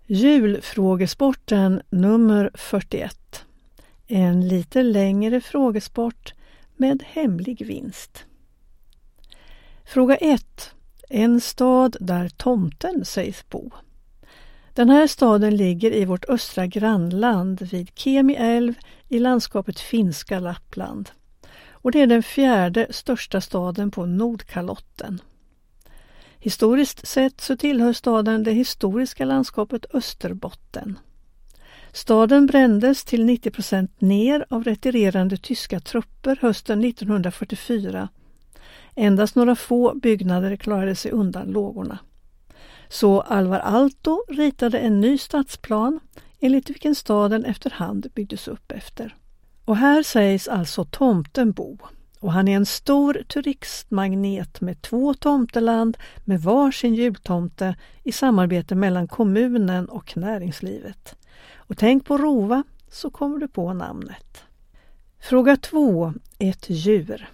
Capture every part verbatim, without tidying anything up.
Julfrågesporten nummer fyrtioett. En lite längre frågesport med hemlig vinst. Fråga ett. En stad där tomten sägs bo. Den här staden ligger i vårt östra grannland vid Kemi älv i landskapet finska Lappland. Och det är den fjärde största staden på Nordkalotten. Historiskt sett så tillhör staden det historiska landskapet Österbotten. Staden brändes till nittio procent ner av retirerande tyska trupper hösten nittonhundrafyrtiofyra. Endast några få byggnader klarade sig undan lågorna. Så Alvar Aalto ritade en ny stadsplan enligt vilken staden efterhand byggdes upp efter. Och här sägs alltså tomten bo. Och han är en stor turistmagnet med två tomteland med varsin jultomte i samarbete mellan kommunen och näringslivet. Och tänk på Rova så kommer du på namnet. Fråga två. Ett djur.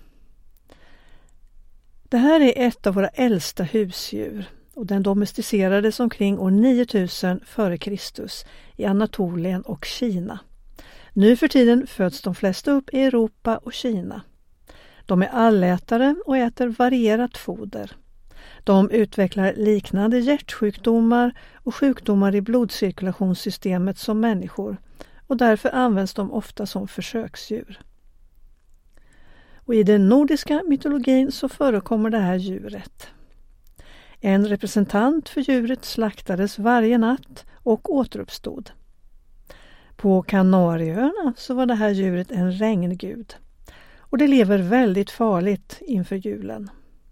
Det här är ett av våra äldsta husdjur och den domesticerades omkring år niotusen före Kristus i Anatolien och Kina. Nu för tiden föds de flesta upp i Europa och Kina. De är allätare och äter varierat foder. De utvecklar liknande hjärtsjukdomar och sjukdomar i blodcirkulationssystemet som människor och därför används de ofta som försöksdjur. Och i den nordiska mytologin så förekommer det här djuret. En representant för djuret slaktades varje natt och återuppstod. På Kanarieöarna så var det här djuret en regngud. Och det lever väldigt farligt inför julen.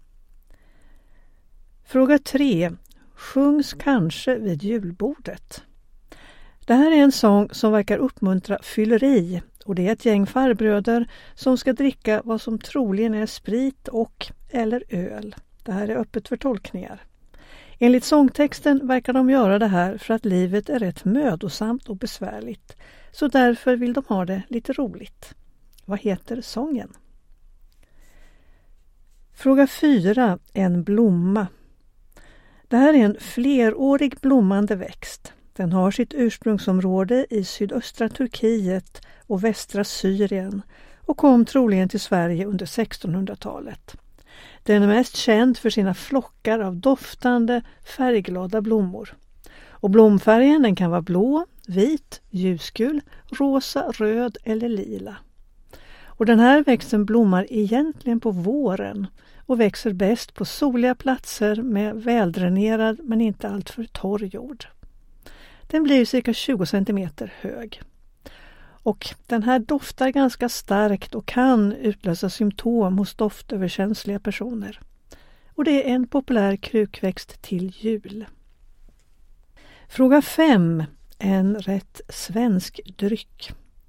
Fråga tre. Sjungs kanske vid julbordet. Det här är en sång som verkar uppmuntra fylleri och det är ett gäng farbröder som ska dricka vad som troligen är sprit och eller öl. Det här är öppet för tolkningar. Enligt sångtexten verkar de göra det här för att livet är rätt mödosamt och besvärligt. Så därför vill de ha det lite roligt. Vad heter sången? Fråga fyra. En blomma. Det här är en flerårig blommande växt. Den har sitt ursprungsområde i sydöstra Turkiet och västra Syrien och kom troligen till Sverige under sextonhundratalet. Den är mest känd för sina flockar av doftande, färgglada blommor. Och blomfärgen den kan vara blå, vit, ljusgul, rosa, röd eller lila. Och den här växten blommar egentligen på våren och växer bäst på soliga platser med väldränerad men inte alltför torr jord. Den blir cirka tjugo centimeter hög. Och den här doftar ganska starkt och kan utlösa symptom hos doftöverkänsliga personer. Och det är en populär krukväxt till jul. Fråga fem. En rätt svensk dryck.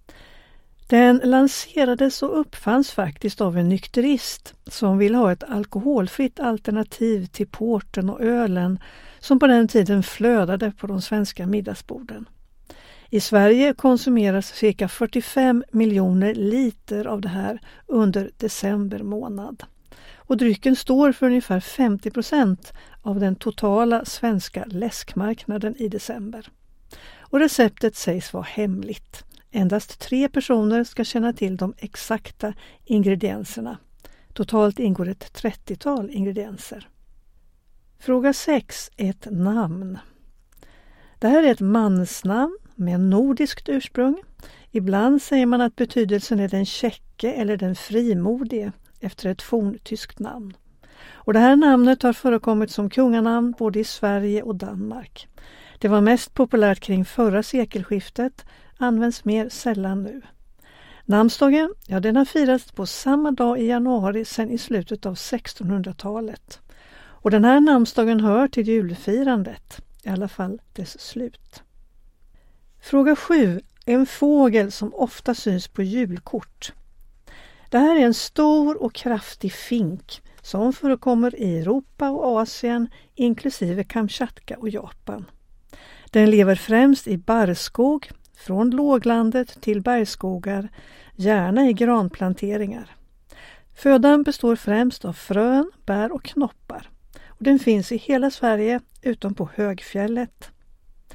Den lanserades och uppfanns faktiskt av en nykterist som vill ha ett alkoholfritt alternativ till porten och ölen som på den tiden flödade på de svenska middagsborden. I Sverige konsumeras cirka fyrtiofem miljoner liter av det här under december månad. Och drycken står för ungefär femtio procent av den totala svenska läskmarknaden i december. Och receptet sägs vara hemligt. Endast tre personer ska känna till de exakta ingredienserna. Totalt ingår ett trettiotal ingredienser. Fråga sex. Ett namn. Det här är ett mansnamn med nordiskt ursprung. Ibland säger man att betydelsen är den käcke eller den frimodige efter ett forntyskt namn. Och det här namnet har förekommit som kunganamn både i Sverige och Danmark. Det var mest populärt kring förra sekelskiftet, används mer sällan nu. Namnsdagen, ja den har firats på samma dag i januari sedan i slutet av sextonhundratalet. Och den här namnsdagen hör till julfirandet, i alla fall dess slut. Fråga sju. En fågel som ofta syns på julkort. Det här är en stor och kraftig fink som förekommer i Europa och Asien inklusive Kamchatka och Japan. Den lever främst i barrskog, från låglandet till bergsskogar, gärna i granplanteringar. Födan består främst av frön, bär och knoppar. Och den finns i hela Sverige utom på högfjället.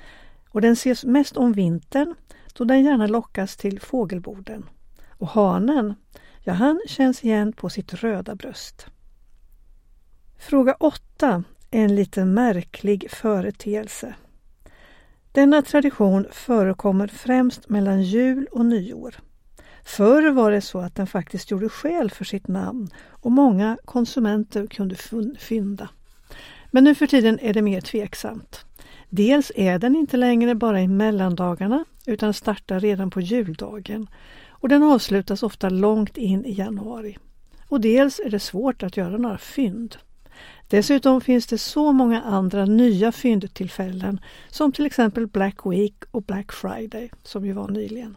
och den ses mest om vintern då den gärna lockas till fågelborden. Och hanen, ja han känns igen på sitt röda bröst. Fråga åtta är en lite märklig företeelse. Denna tradition förekommer främst mellan jul och nyår. Förr var det så att den faktiskt gjorde skäl för sitt namn och många konsumenter kunde fynda. Men nu för tiden är det mer tveksamt. Dels är den inte längre bara i mellandagarna utan startar redan på juldagen och den avslutas ofta långt in i januari. Och dels är det svårt att göra några fynd. Dessutom finns det så många andra nya fyndtillfällen som till exempel Black Week och Black Friday som ju var nyligen.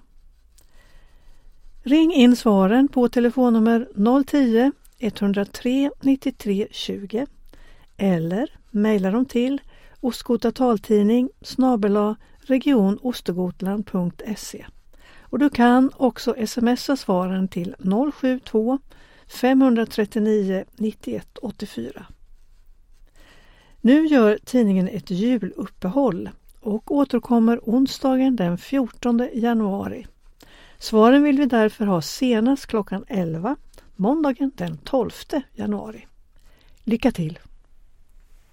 Ring in svaren på telefonnummer noll tio ett noll tre nittiotre tjugo eller mejla dem till ostgotataltidning snabel-a regionostgotland punkt se. Och du kan också smsa svaren till noll sju två fem tre nio nittioett åttiofyra. Nu gör tidningen ett juluppehåll och återkommer onsdagen den fjortonde januari. Svaren vill vi därför ha senast klockan elva, måndagen den tolfte januari. Lycka till!